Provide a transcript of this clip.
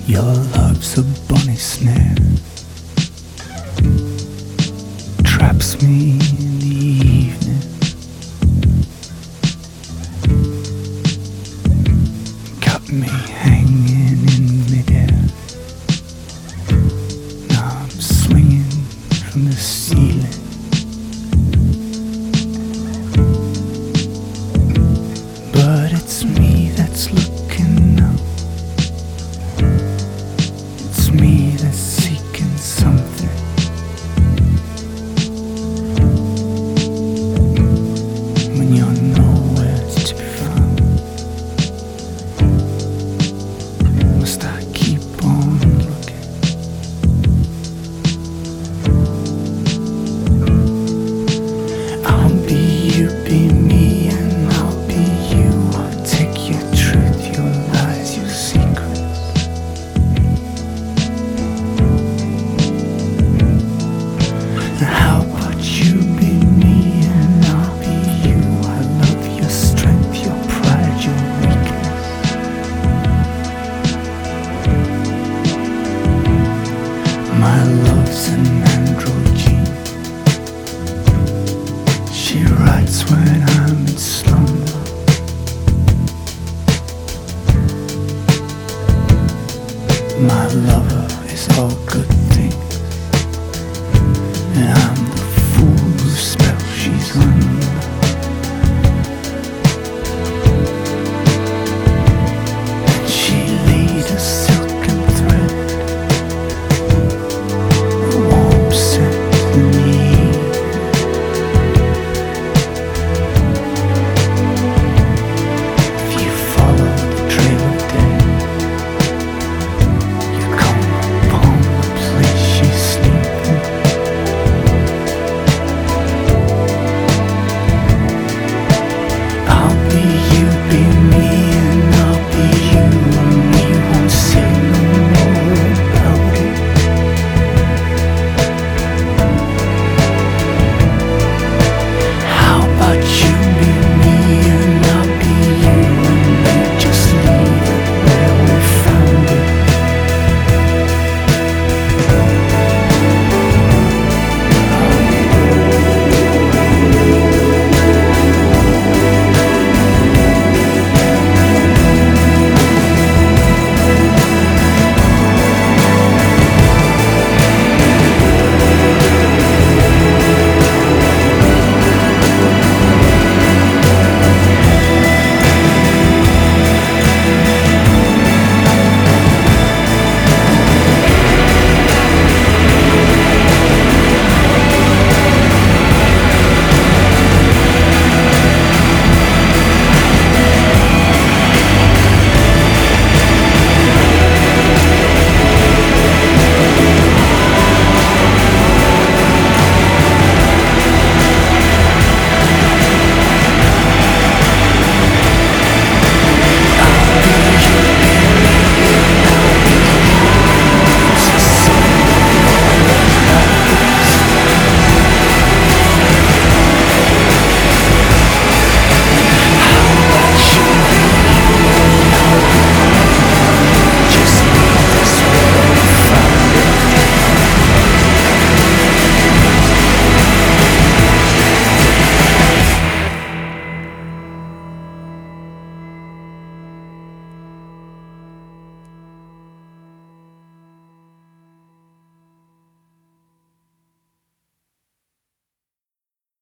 Your love's a bunny snare, traps me in the evening, got me hanging in midair. Now I'm swinging from the ceiling. But it's me that's looking up. It's me that's seeking something. When you're nowhere to be found, must I keep on looking? I'll be you, be me, and I'll be you. I'll take your truth, your lies, your secrets. How about you be me and I'll be you? I love your strength, your pride, your weakness. My love's an androgyne. She writes when I'm in slumber. My lover is all good things, and I'm